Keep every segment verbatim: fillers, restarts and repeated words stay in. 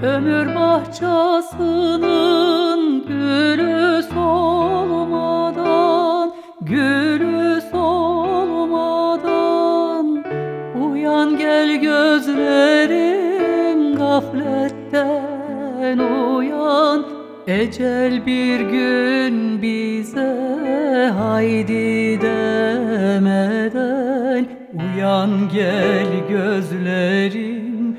Ömür bahçesinin gülü solmadan, gülü solmadan, uyan gel gözlerim gafletten uyan. Ecel bir gün bize haydi demeden, uyan gel gözlerim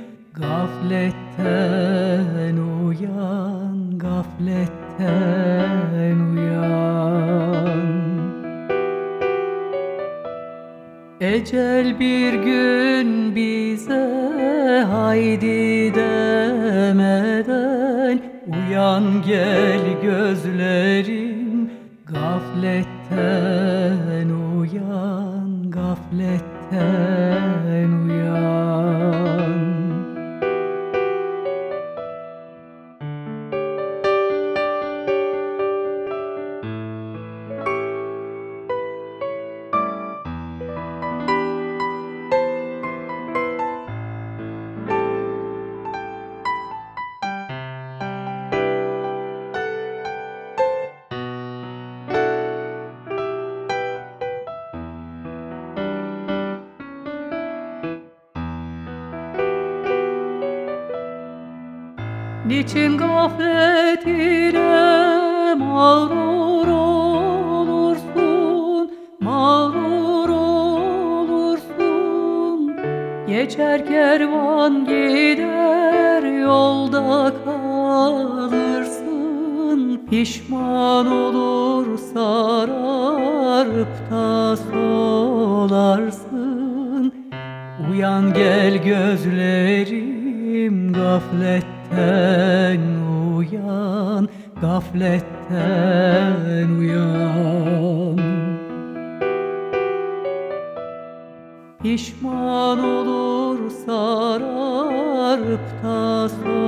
gafletten uyan, gafletten uyan. Ecel bir gün bize haydi demeden, uyan gel gözlerim gafletten uyan, gafletten uyan. Niçin gaflet ile mağrur olursun, mağrur olursun? Geçer kervan gider yolda kalırsın, pişman olur sararıp da solarsın. Uyan gel gözlerim gafletten uyan, gafletten uyan. Pişman olur sararıp da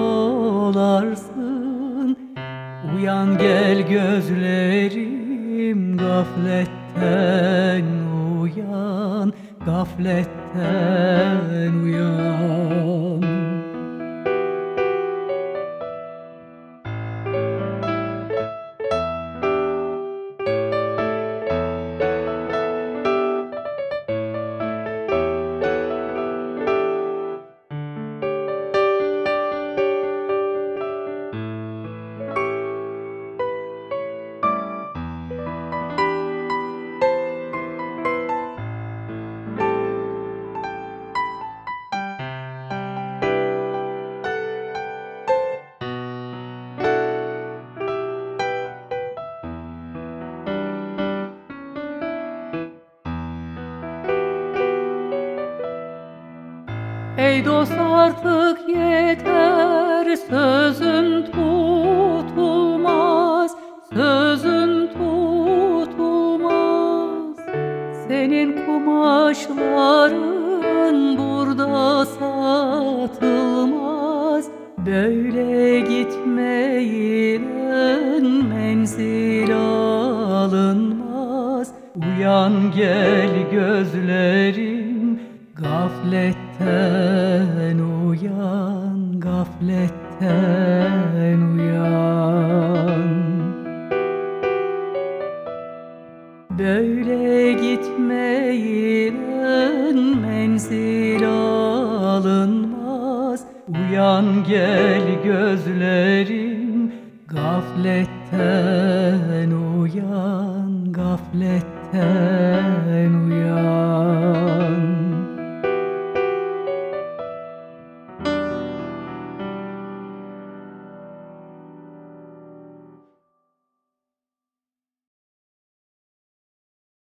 solarsın. Uyan gel gözlerim gafletten uyan, gafletten uyan. Ey dost artık yeter, sözün tutulmaz, sözün tutulmaz. Senin kumaşların burada satılmaz. Böyle gitmeyle menzil alınmaz. Uyan gel gözlerim gafletten uyan, gafletten uyan. Böyle gitmeyle menzil alınmaz. Uyan gel gözlerim gafletten uyan, gafletten